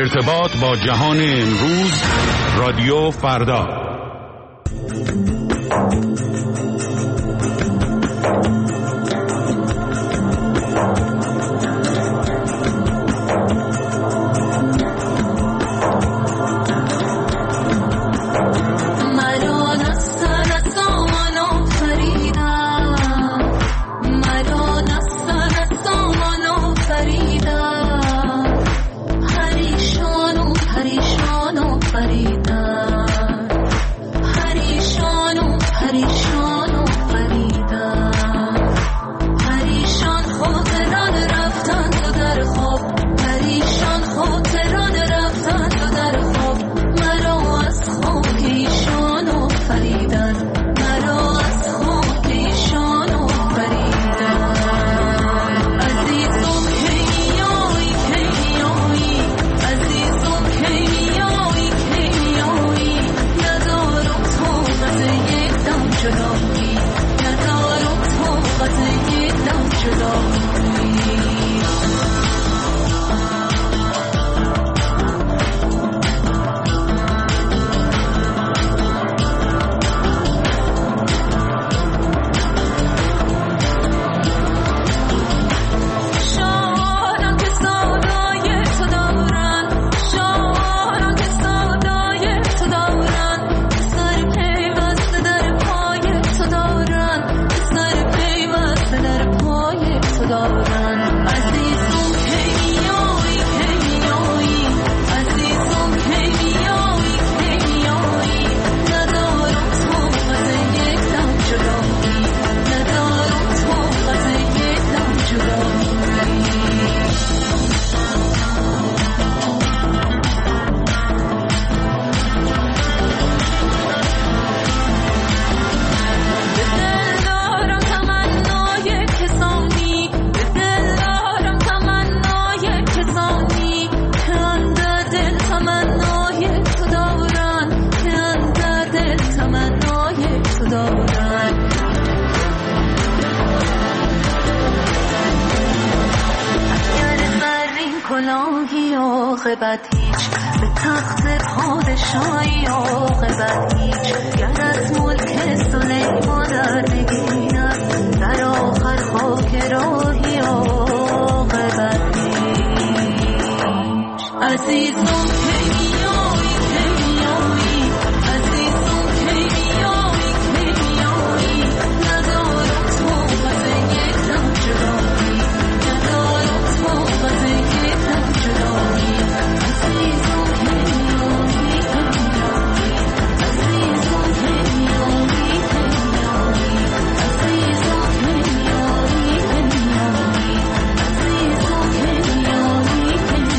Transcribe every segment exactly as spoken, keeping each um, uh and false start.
ارتباط با جهان امروز، رادیو فردا. عاقبت هیچ به تخت پادشاهی عاقبت هیچ گر از ملک سلیمان در نگینم در آخر خاک راهی عاقبت هیچ عزیزم کیمیایی کیمیایی عزیزم کیمیایی کیمیایی ندارم طاقت یک دم جدایی ندارم طاقت یک دم جدایی عزیزم کیمیایی کیمیایی عزیزم کیمیایی کیمیایی عزیزم کیمیایی کیمیایی عزیزم کیمیایی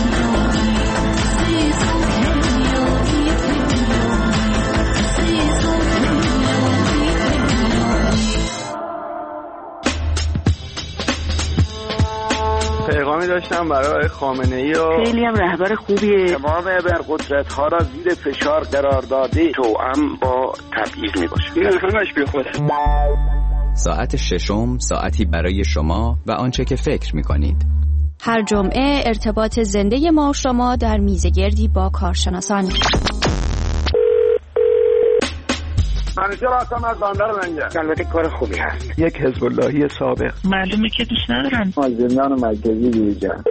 پیغامی داشتم برای خامنه‌ای و خیلی هم رهبر خوبیه. تمام ابرقدرت‌ها را زیر فشار قرار داده توأم با تبعیض میباشه. این همش بیخوده. ساعت ششم، ساعتی برای شما و آنچه که فکر میکنید. هر جمعه ارتباط زنده ما و شما در میزگردی با کارشناسان. منیجر هستم از بندر منجر. البته کار خوبی هست. یک حزب اللهی سابق. معلومه که دوست ندارن. از زندان مرکزی بیرون.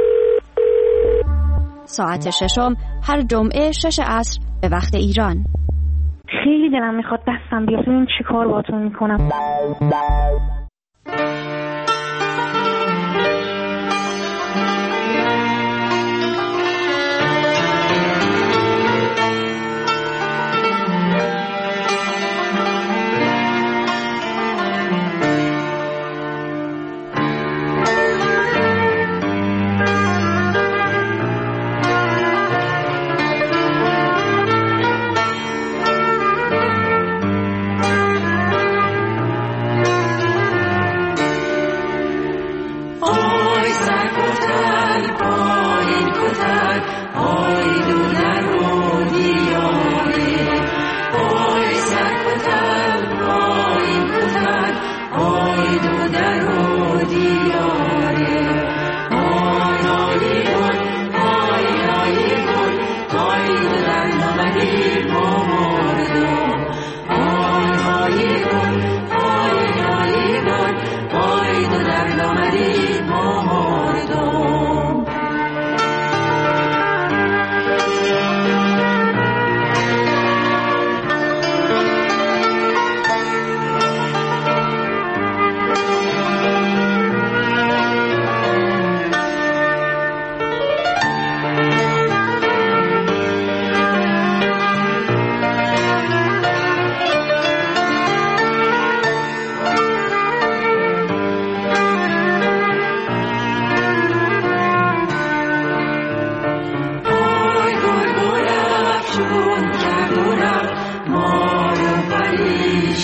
ساعت ششم هر جمعه شش عصر به وقت ایران. خیلی دلم میخواد دستم بیاد ببین چی کار باهاتون میکنم.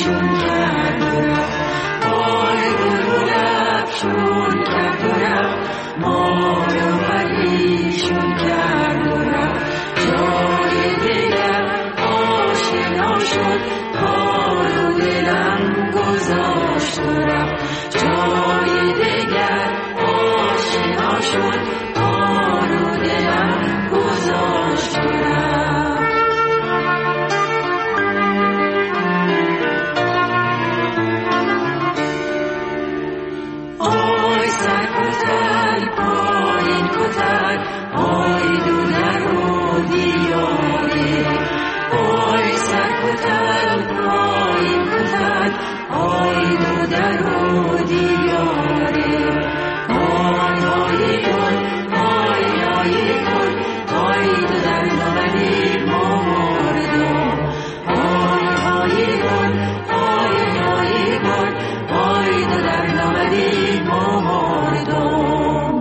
ولیشون کرد و رفت. وای بلبل افشون کرد و رفت، ما رو ولیشون کرد و رفت. جای دیگر آشنا شد، کار و دلم گذاشت و رفت. جای دیگر آشنا شد، کار و دلم گذاشت و رفت. آی سر کتل پایین کتل، آی دونه رو دیاره. آی سر کتل پایین کتل، آی دونه رو دیاره. آی آی گل آی آی گل، آی دو در نامدی مردم. آی آی گل آی آی گل، آی دو در نامدی مردم.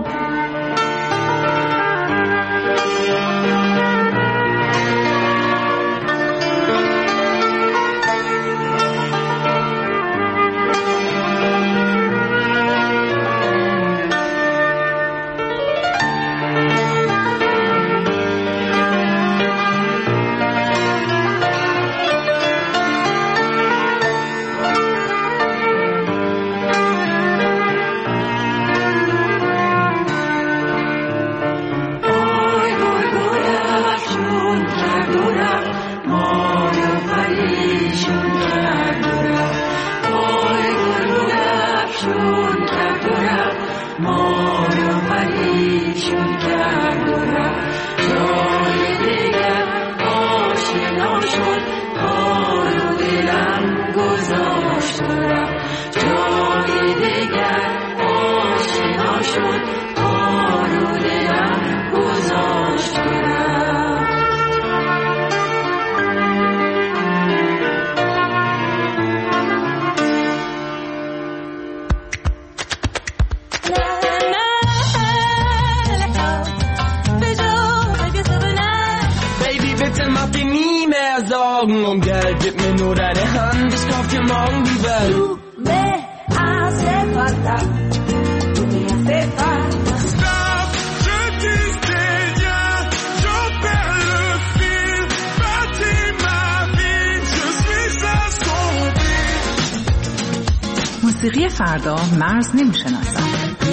Om geldet mir nur deine Hand, ich kauf dir morgen die Welt. Du me hace falta, tu me hace falta. Stop, je disais rien, j'en perds le fil. Bâtis ma vie, je suis assombri. موسیقی فردا مرز نمیشناسم.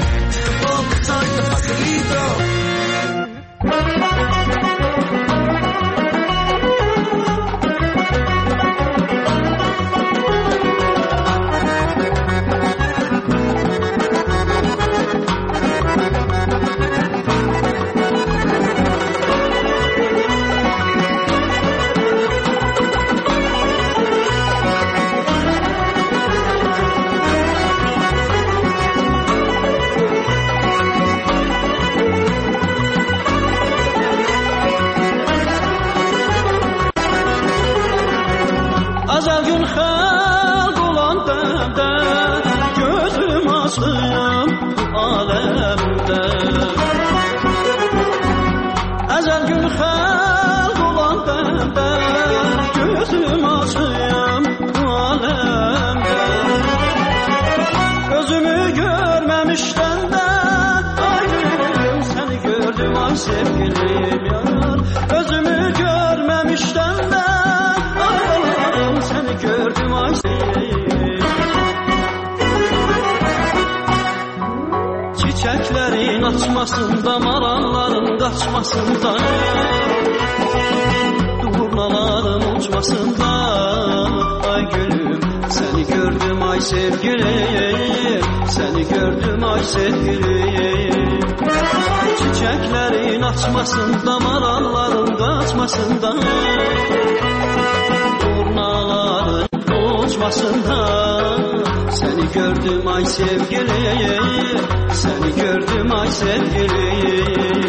Sevgilim yar, gözümü görmemişten de Allah'ım seni gördüm ay sevgilim. Çiçeklerin açmasında, maranların kaçmasında, durnaların uçmasında ay gülüm seni gördüm ay sevgilim, seni gördüm ay sevgilim. Çiçeklerin açmasında, maranların kaçmasında, durnaların uçmasında seni gördüm ay sevgilim, seni gördüm ay sevgilim.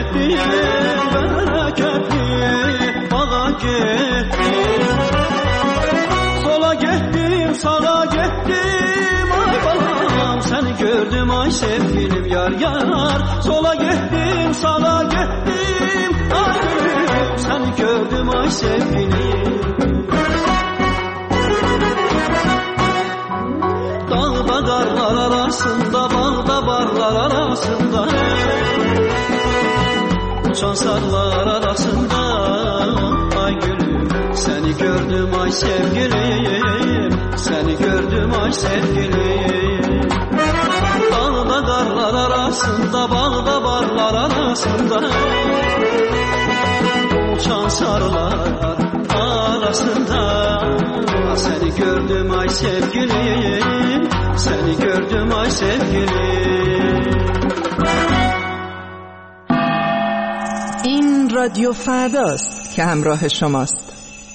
getdim, bereketli bağa getdim. Sola getdim, sağa getdim, ay balam seni gördüm ay sevgilim yar yar. Sola getdim, sağa gettim, ay gülüm seni gördüm ay sevgilim. Dağda karlar arasında, bağda barlar arasında, uçan sarlar arasında, ay gülüm seni gördüm ay sevgilim, seni gördüm ay sevgilim. Dağda karlar arasında, bağda barlar arasında, uçan sarlar arasında, seni gördüm ay sevgilim, seni gördüm ay sevgilim. این رادیو فرداست که همراه شماست.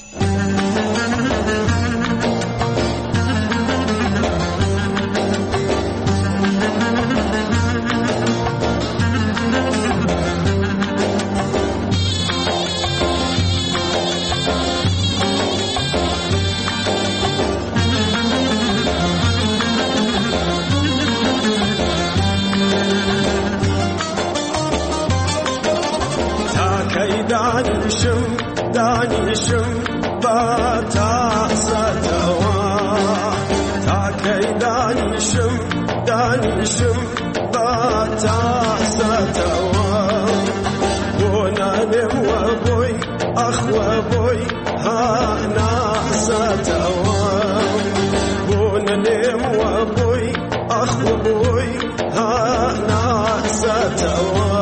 دانشم دانشم با تاسدوا تا کی دانشم دانشم با تاسدوا بونانم و بوی اخ و بوی ها ناسدوا بونانم و بوی اخ و بوی ها ناسدوا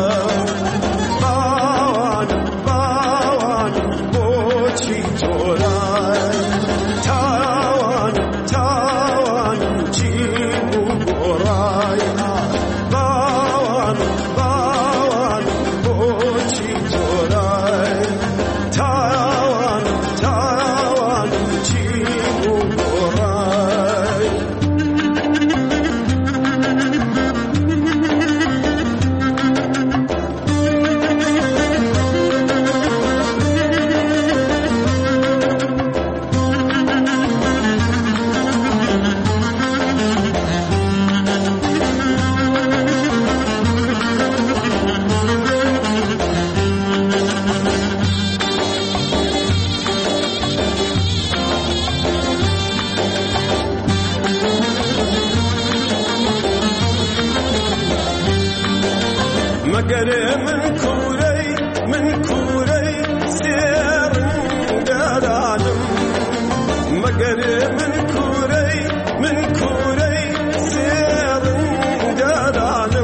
مگر من کوری من کوری سیر دارم مگر من کوری من کوری سیر دارم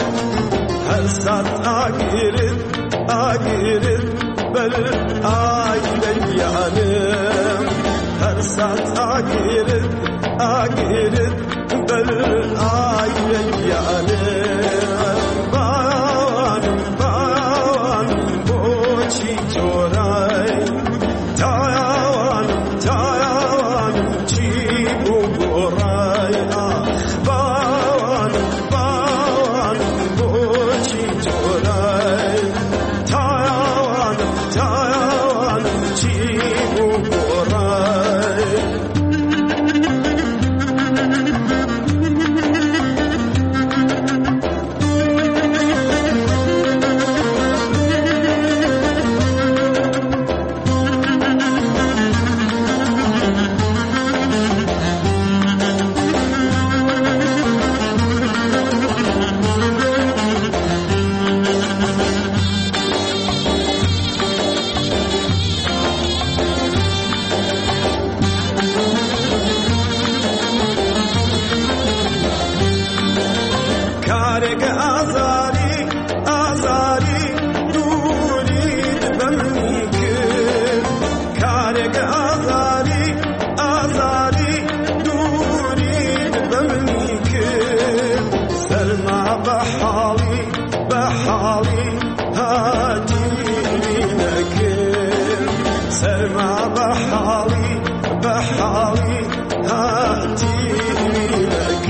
هر ساعت آگیرد آگیرد بل آیلی یانم هر ساعت آگیرد آگیرد بل آیلی یانم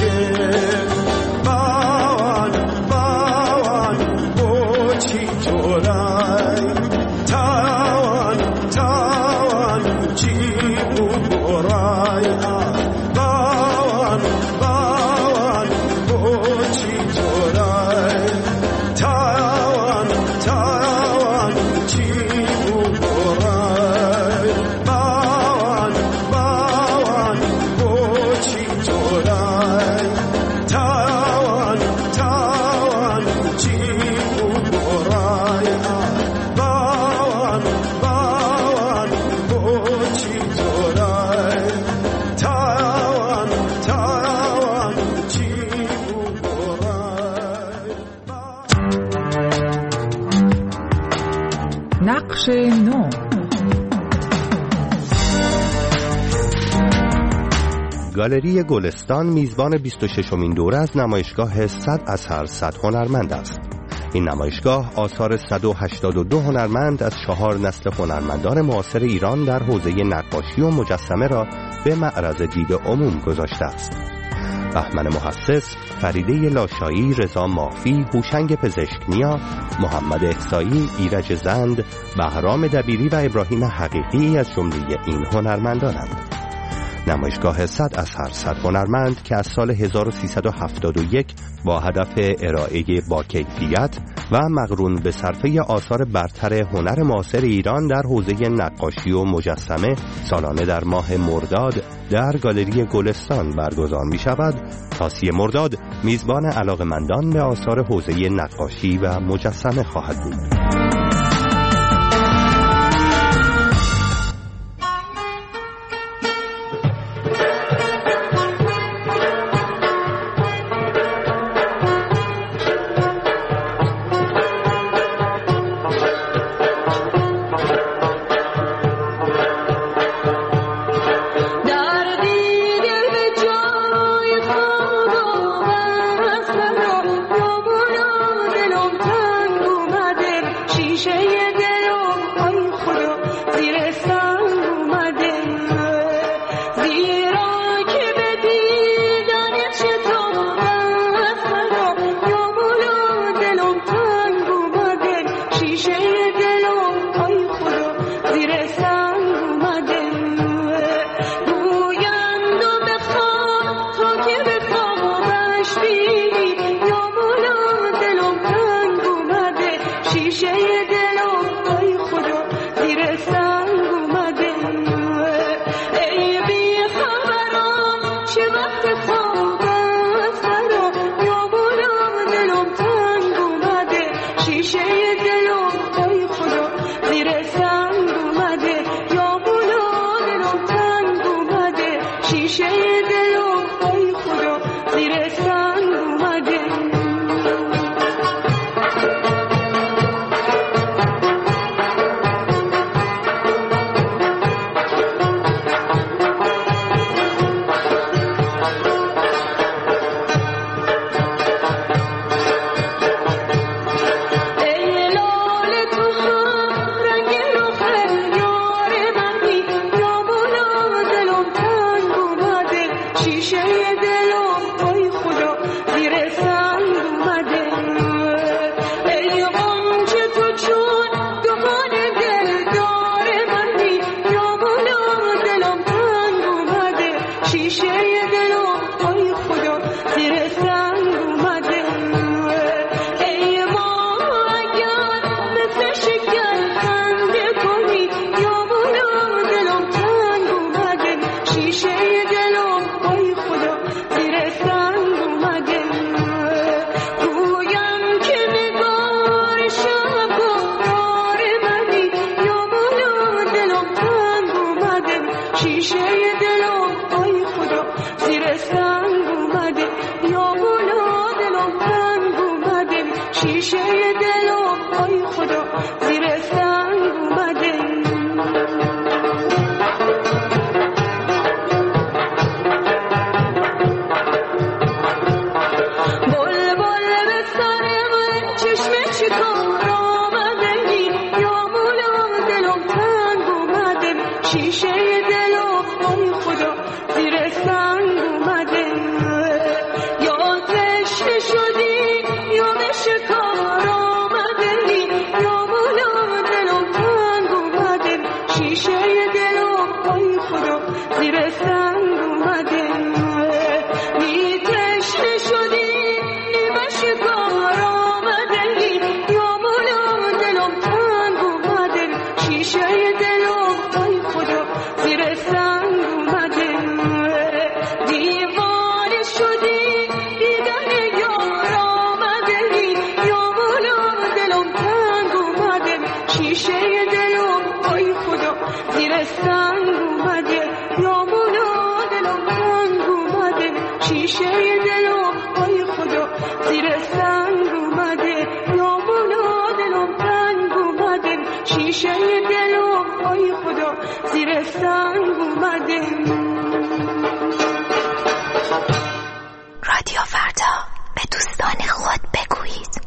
to نقش نو. گالری گلستان میزبان بیست و ششمین دوره از نمایشگاه صد اثر صد هنرمند است. این نمایشگاه آثار صد و هشتاد و دو هنرمند از چهار نسل هنرمندان معاصر ایران در حوزه نقاشی و مجسمه را به معرض دید عموم گذاشته است. بهمن محسس، فریده لاشایی، رضا مافی، هوشنگ پزشکنیا، محمد احصایی، ایرج زند، بهرام دبیری و ابراهیم حقیقی از جمله این هنرمندانند. نمایشگاه صد اثر صد هنرمند که از سال هزار و سیصد و هفتاد و یک با هدف ارائه با کیفیت و مقرون به صرفه آثار برتر هنر معاصر ایران در حوزه نقاشی و مجسمه سالانه در ماه مرداد در گالری گلستان برگزار می شود، تا سی مرداد میزبان علاقه‌مندان به آثار حوزه نقاشی و مجسمه خواهد بود. شدی یا به شکار آمده یا مولا شیشه دلم ای خدا زیر سنگ اومده. رادیو فردا، به دوستان خود بگویید.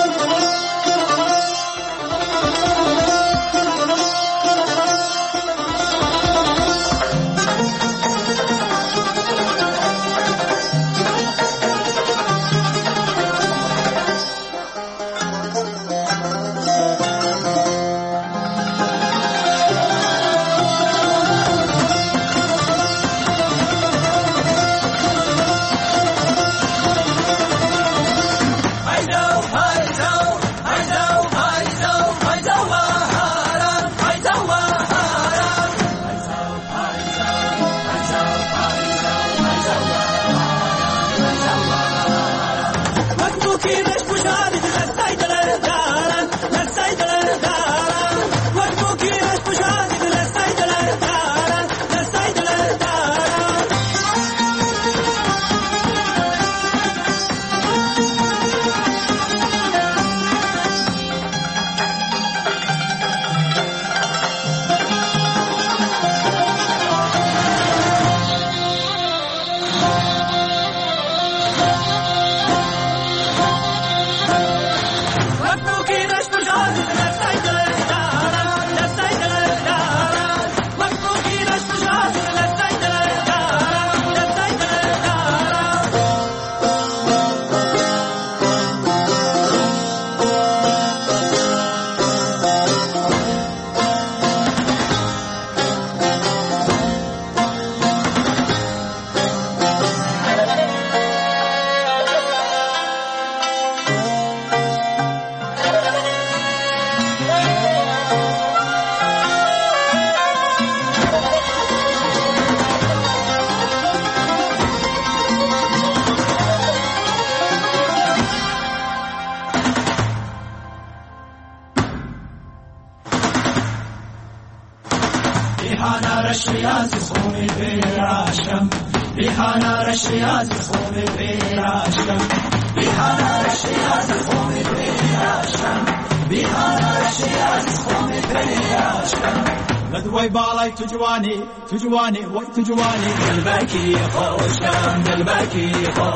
تجوانی تجوانی وای تجوانی دلبکی خوشم دلبکی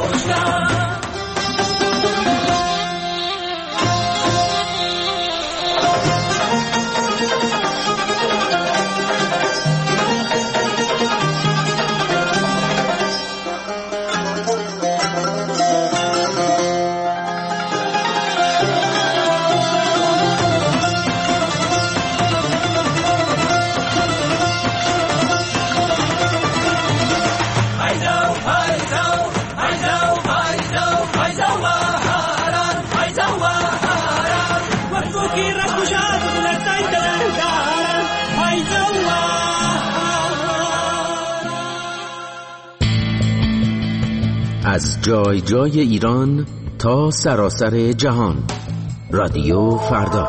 خوشم از جای جای ایران تا سراسر جهان، رادیو فردا.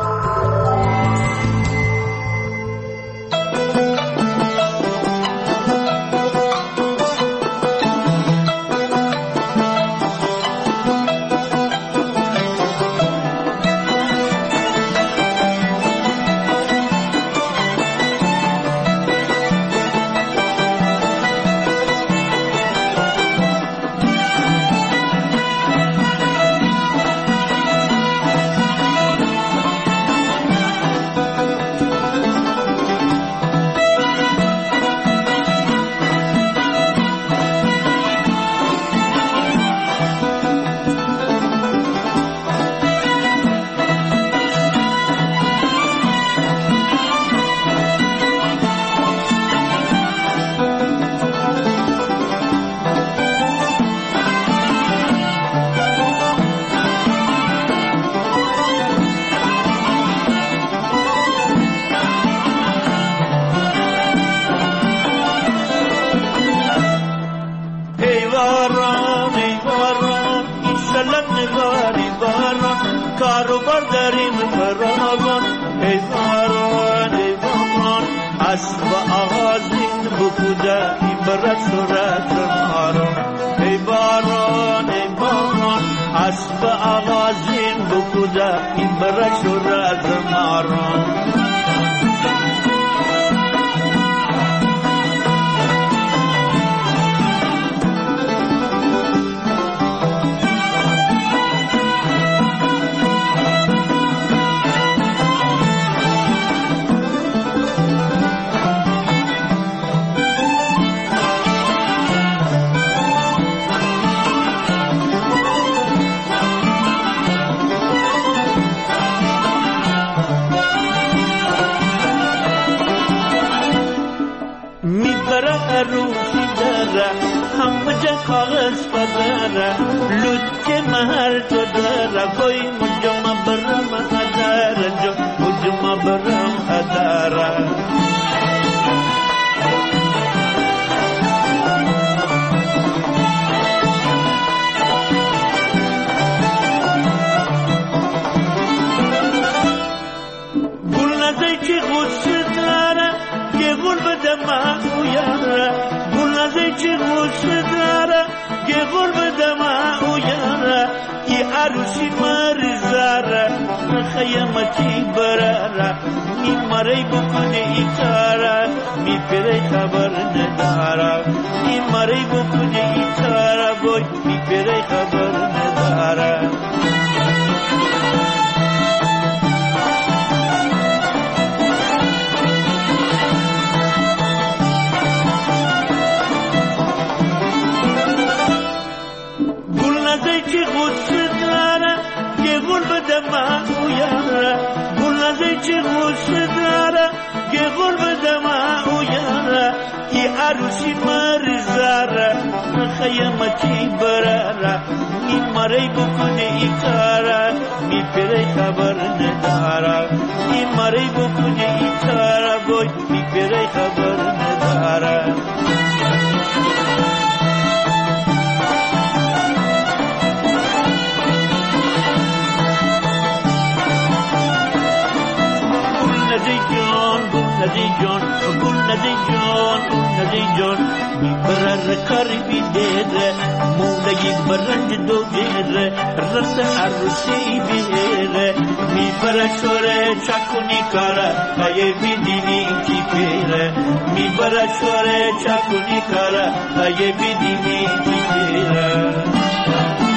اسب آغازین بکوده این برش و رز ماران برم هداره گل نزی چی غصه داره که گل بده من او یاره گل نزی چی غصه داره که گل بده من او یاره ای عروسی مرزاره خیمتی براره می مری بکنه ای کاره می پیره خبر نداره می مری بکنه ای کاره بای می پیره خبر نداره که غصه داره که گل بده من او یاره گل نزی که غصه داره که گل بده من او یاره ای عروسی مرزاره خیمتی براره می مری بکنه ای کاره می پیره خبر نداره می مری بکنه ای کاره بای می پیره خبر نداره نزی جان گل نزی جان گل نزی جان گل نزی جان میبره قریبی دیره مولای برنج دو دیره رس عروسی بیره میبره شوره چکونی کاره های بیدینی کی پیره میبره شوره چکونی کاره های بیدینی کی پیره